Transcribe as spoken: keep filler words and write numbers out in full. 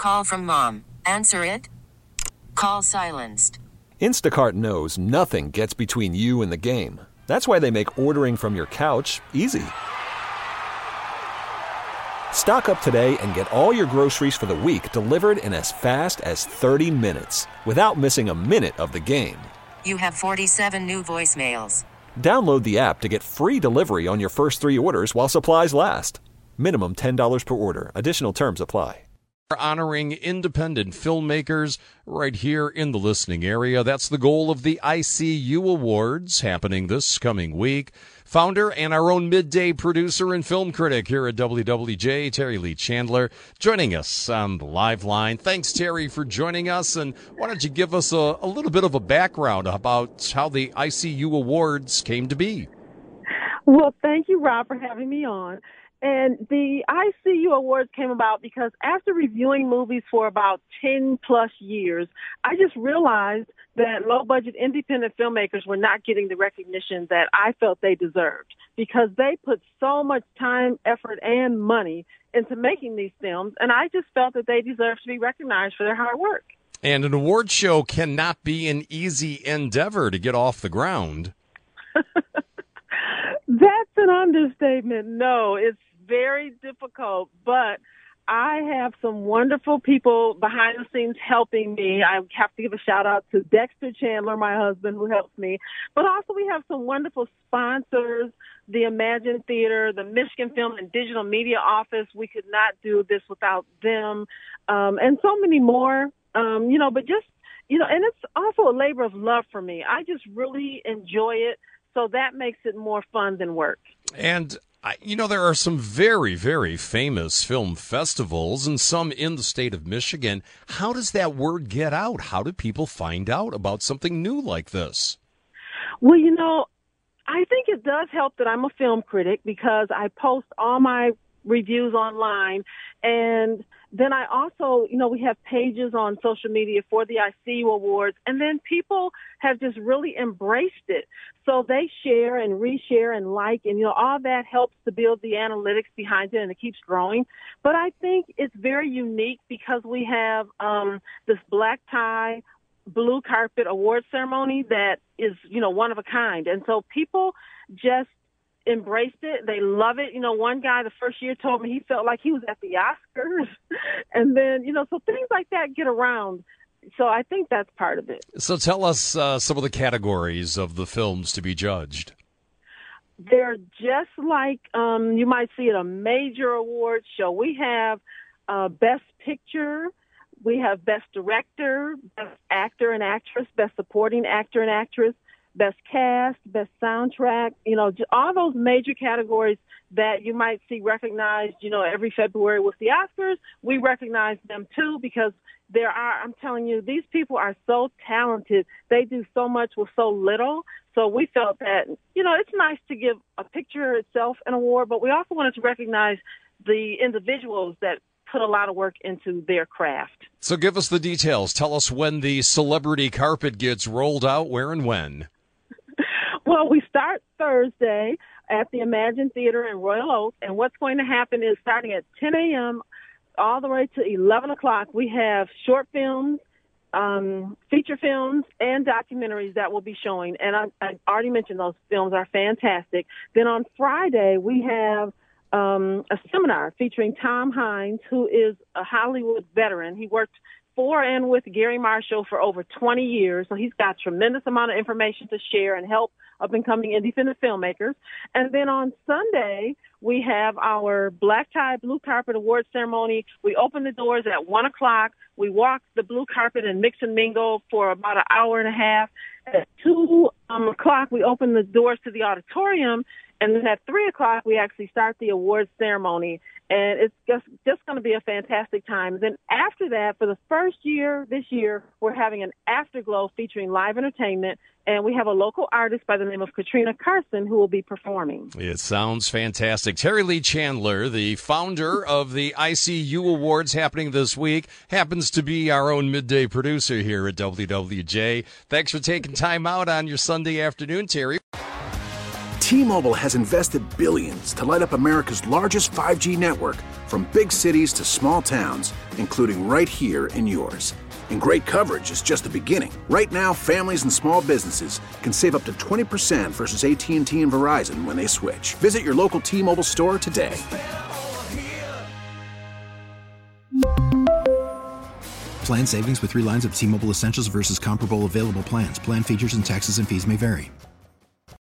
Call from mom. Answer it. Call silenced. Instacart knows nothing gets between you and the game. That's why they make ordering from your couch easy. Stock up today and get all your groceries for the week delivered in as fast as thirty minutes without missing a minute of the game. You have forty-seven new voicemails. Download the app to get free delivery on your first three orders while supplies last. Minimum ten dollars per order. Additional terms apply. Honoring independent filmmakers right here in the listening area. That's the goal of the I C U Awards happening this coming week. Founder and our own midday producer and film critic here at W W J, Terry Lee Chandler, joining us on the live line. Thanks, Terry, for joining us. And why don't you give us a, a little bit of a background about how the I C U Awards came to be? Well, thank you, Rob, for having me on. And the I C U Awards came about because after reviewing movies for about ten plus years, I just realized that low-budget independent filmmakers were not getting the recognition that I felt they deserved because they put so much time, effort, and money into making these films, and I just felt that they deserved to be recognized for their hard work. And an award show cannot be an easy endeavor to get off the ground. That's an understatement. No, it's very difficult, but I have some wonderful people behind the scenes helping me. I have to give a shout out to Dexter Chandler, my husband, who helps me. But also we have some wonderful sponsors, the Imagine Theater, the Michigan Film and Digital Media Office. We could not do this without them, um, and so many more, um, you know, but just, you know, and it's also a labor of love for me. I just really enjoy it, so that makes it more fun than work. And I, you know, there are some very, very famous film festivals and some in the state of Michigan. How does that word get out? How do people find out about something new like this? Well, you know, I think it does help that I'm a film critic because I post all my reviews online, and then I also, you know, we have pages on social media for the I C U Awards, and then people have just really embraced it. So they share and reshare and like, and, you know, all that helps to build the analytics behind it, and it keeps growing. But I think it's very unique because we have um, this black tie, blue carpet award ceremony that is, you know, one of a kind. And so people just embraced it. They love it. You know, one guy the first year told me he felt like he was at the Oscars. And then, you know, so things like that get around. So I think that's part of it. So tell us uh, some of the categories of the films to be judged. They're just like um, you might see at a major awards show. We have uh, Best Picture. We have Best Director, Best Actor and Actress, Best Supporting Actor and Actress, Best Cast, Best Soundtrack, you know, all those major categories that you might see recognized, you know, every February with the Oscars. We recognize them too because there are, I'm telling you, these people are so talented. They do so much with so little. So we felt that, you know, it's nice to give a picture itself an award, but we also wanted to recognize the individuals that put a lot of work into their craft. So give us the details. Tell us when the celebrity carpet gets rolled out, where and when. Well, we start Thursday at the Imagine Theater in Royal Oak, and what's going to happen is starting at ten a.m. all the way to eleven o'clock, we have short films, um, feature films, and documentaries that will be showing. And I, I already mentioned those films are fantastic. Then on Friday, we have um, a seminar featuring Tom Hines, who is a Hollywood veteran. He worked for and with Gary Marshall for over twenty years, so he's got tremendous amount of information to share and help up-and-coming independent filmmakers. And then on Sunday, we have our Black Tie Blue Carpet Awards ceremony. We open the doors at one o'clock. We walk the blue carpet and mix and mingle for about an hour and a half. At two um, o'clock, we open the doors to the auditorium. And then at three o'clock, we actually start the awards ceremony. And it's just, just going to be a fantastic time. Then after that, for the first year this year, we're having an afterglow featuring live entertainment. And we have a local artist by the name of Katrina Carson who will be performing. It sounds fantastic. Terry Lee Chandler, the founder of the I C U Awards happening this week, happens to be our own midday producer here at W W J. Thanks for taking time out on your Sunday afternoon, Terry. T-Mobile has invested billions to light up America's largest five G network, from big cities to small towns, including right here in yours. And great coverage is just the beginning. Right now, families and small businesses can save up to twenty percent versus A T and T and Verizon when they switch. Visit your local T-Mobile store today. Plan savings with three lines of T-Mobile Essentials versus comparable available plans. Plan features and taxes and fees may vary.